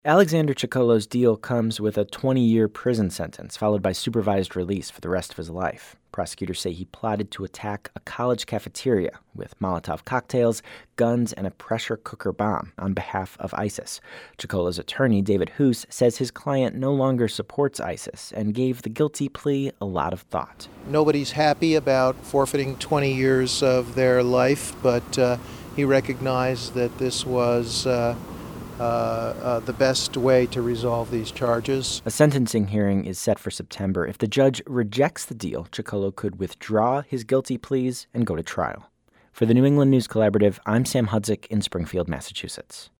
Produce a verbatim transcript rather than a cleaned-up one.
Alexander Chicolo's deal comes with a twenty-year prison sentence, followed by supervised release for the rest of his life. Prosecutors say he plotted to attack a college cafeteria with Molotov cocktails, guns, and a pressure cooker bomb on behalf of ISIS. Chicolo's attorney, David Hoos, says his client no longer supports ISIS and gave the guilty plea a lot of thought. Nobody's happy about forfeiting twenty years of their life, but uh, he recognized that this was uh, Uh, uh, the best way to resolve these charges. A sentencing hearing is set for September. If the judge rejects the deal, Chicolo could withdraw his guilty pleas and go to trial. For the New England News Collaborative, I'm Sam Hudzik in Springfield, Massachusetts.